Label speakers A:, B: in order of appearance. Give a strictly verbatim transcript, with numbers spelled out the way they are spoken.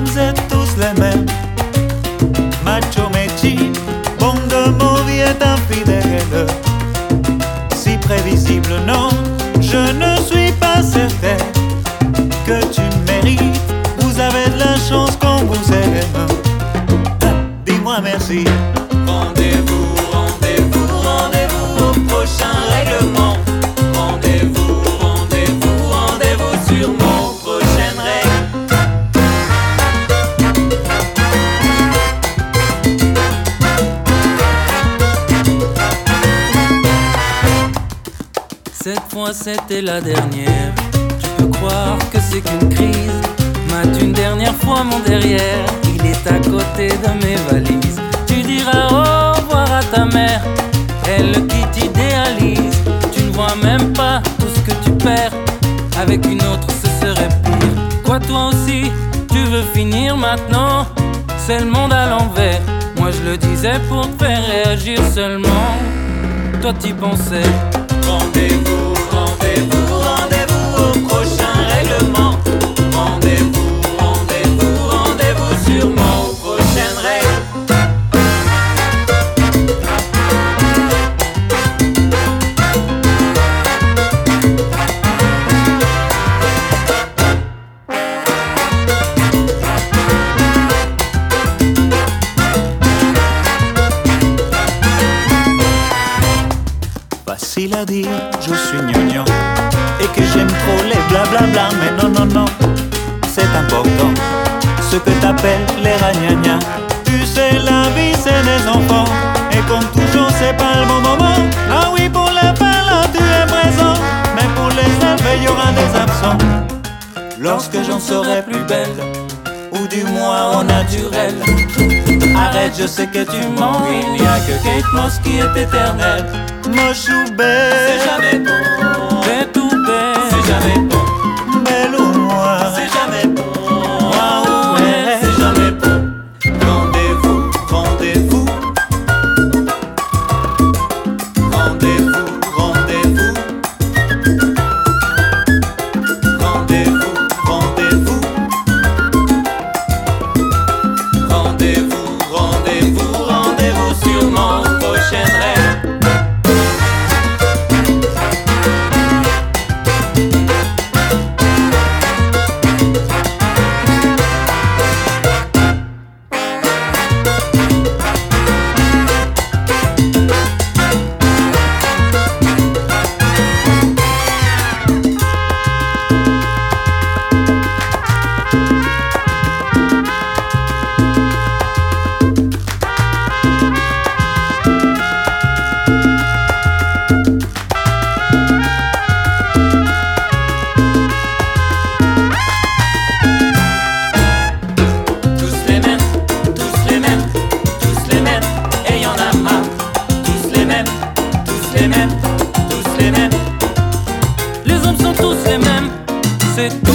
A: hommes êtes tous les mêmes. Macho métier, bon de mauvais infidèle. Si prévisible, non, je ne suis pas certain que tu mérites. Vous avez de la chance qu'on vous aime. Dis-moi merci.
B: Rendez-vous, rendez-vous, rendez-vous au prochain règlement. Rendez-vous, rendez-vous, rendez-vous sur mon prochaine règle.
C: Cette fois c'était la dernière. Tu peux croire que c'est qu'une crise. Mate une dernière fois mon derrière. Il est à côté de mes valises. Tu diras au revoir à ta mère, elle qui t'idéalise. Tu ne vois même pas tout ce que tu perds. Avec une autre ce serait pire. Quoi toi aussi, tu veux finir maintenant? C'est le monde à l'envers. Moi je le disais pour te faire réagir seulement. Toi t'y pensais.
B: Rendez-vous, rendez-vous, rendez-vous au prochain règlement. Rendez-vous, rendez-vous, rendez-vous sur mon prochaine règle.
A: Facile à dire, je suis gnognon et que j'aime trop les blablabla, mais non, non, non, c'est important ce que t'appelles les ragnagnas. Tu sais, la vie c'est des enfants et comme toujours c'est pas le bon moment. Ah oui, pour les faire là tu es présent, mais pour les élever il y aura des absents. Lorsque j'en serai plus belle, ou du moins au naturel. Arrête, je sais que tu mens, il n'y a que Kate Moss qui est éternelle. Moche ou belle,
B: C'est jamais bon,
C: Bête ou bête,
B: c'est jamais bon,
A: belle ou moi,
B: c'est jamais bon,
A: moi ou elle.
B: c'est jamais bon. Rendez-vous, rendez-vous, rendez-vous, rendez-vous, rendez-vous, rendez-vous, rendez-vous, rendez-vous, rendez-vous sur mon prochain rêve.
C: les hommes sont tous les mêmes. C'est